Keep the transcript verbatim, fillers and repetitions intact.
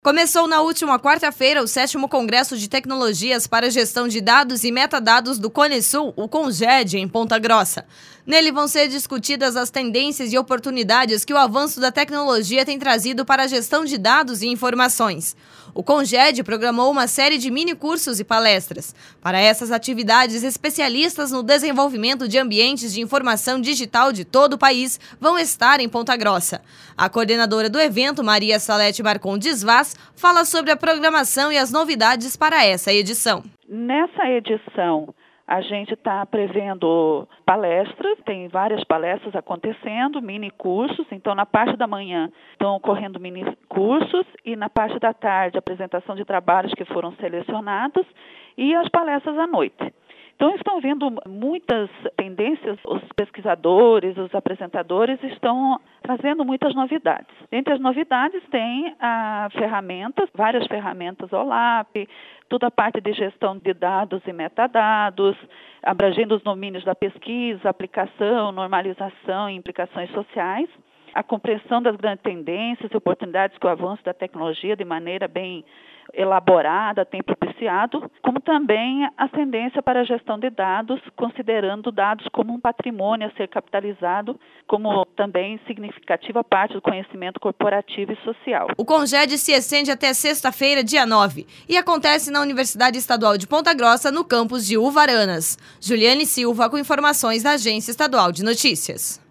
Começou na última quarta-feira o sétimo Congresso de Tecnologias para a Gestão de Dados e Metadados do CONESUL, o CONGED, em Ponta Grossa. Nele vão ser discutidas as tendências e oportunidades que o avanço da tecnologia tem trazido para a gestão de dados e informações. O CONGED programou uma série de mini-cursos e palestras. Para essas atividades, especialistas no desenvolvimento de ambientes de informação digital de todo o país vão estar em Ponta Grossa. A coordenadora do evento, Maria Salete Marcondes Vaz, fala sobre a programação e as novidades para essa edição. Nessa edição, a gente está prevendo palestras, tem várias palestras acontecendo, mini cursos. Então, na parte da manhã estão ocorrendo mini cursos e na parte da tarde, apresentação de trabalhos que foram selecionados e as palestras à noite. Então, estão vendo muitas tendências, os pesquisadores, os apresentadores estão trazendo muitas novidades. Entre as novidades tem a ferramentas, várias ferramentas O L A P, toda a parte de gestão de dados e metadados, abrangendo os domínios da pesquisa, aplicação, normalização e implicações sociais, a compreensão das grandes tendências e oportunidades que o avanço da tecnologia de maneira bem elaborada tem propiciado, como também a tendência para a gestão de dados, considerando dados como um patrimônio a ser capitalizado, como também significativa parte do conhecimento corporativo e social. O CONGED se estende até sexta-feira, dia nove, e acontece na Universidade Estadual de Ponta Grossa, no campus de Uvaranas. Juliane Silva, com informações da Agência Estadual de Notícias.